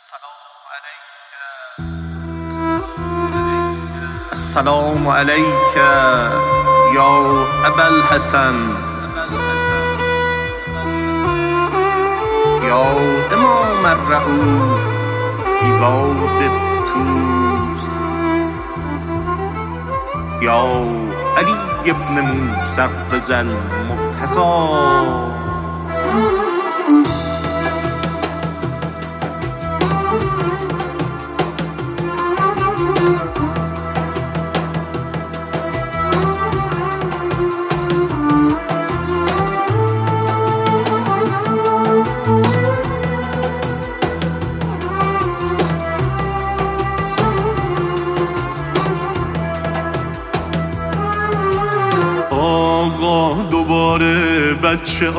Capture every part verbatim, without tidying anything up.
السلام عليك يا أبا الحسن يا إمام الرؤوف هواد الطوس يا علي بن موسى الرضا المرتضى آقا دوباره بچه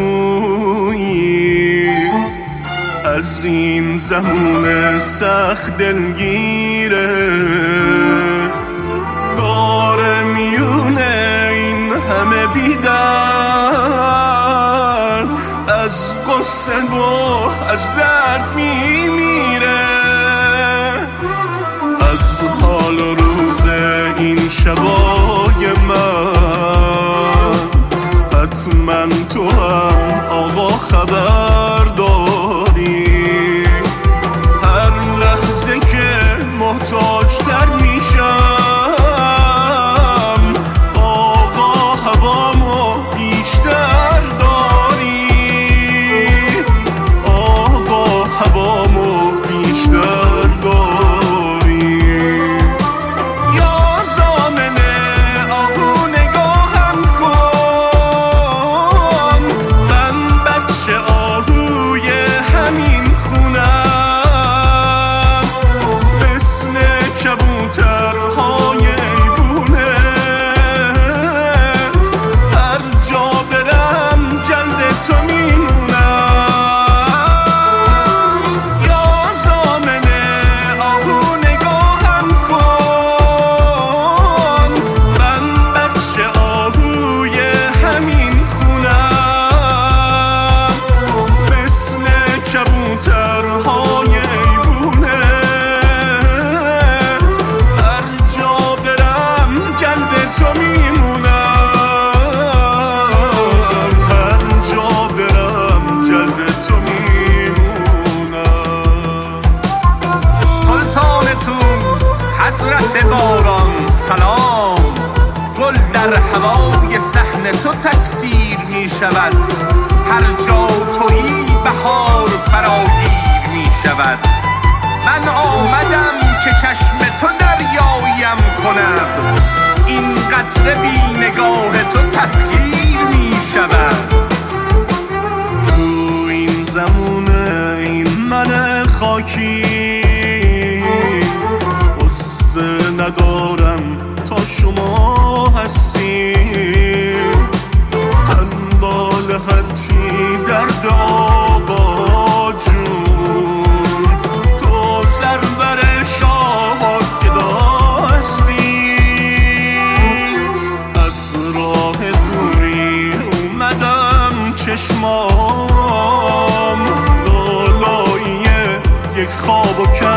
آهویی از این زمان سخت دلگیره، داره میونه این همه بیدر، از قصه و از درد میمیره، از حال و روز این شبای من حتما تو هم آقا خبر داری. هر لحظه که محتاج‌تر میشم آقا هوامو بیشتر داری، آقا هوامو بیشتر داری. یا زامنه آهو نگاهم کن، من بچه آهوی همین خونم، مثل کبوترهای ایوونت هر جا برم جلد تو میمونم. یا زامنه آهو نگاهم کن، من بچه آهوی همین خونم، مثل کبوترهای ایوونت هر جا برم جلد تو میمونم، هر جا برم جلد تو میمونم. سلطان طوس حضرت باران سلام، گل در هوای صحن تو تکثیر می شود، هر جا تویی بهار فراگیر می شود. من آمدم که چشم تو دریایم کنم، این قطره بی نگاه تو تبخیر می شود. تو این زمونه این من خاکی قصه ندارم تا شما هستی، حلال هرچی درد آقا جون، تو سرور شاه گدا هستی. از راه دوری اومدم چشمام لالایی یک خواب و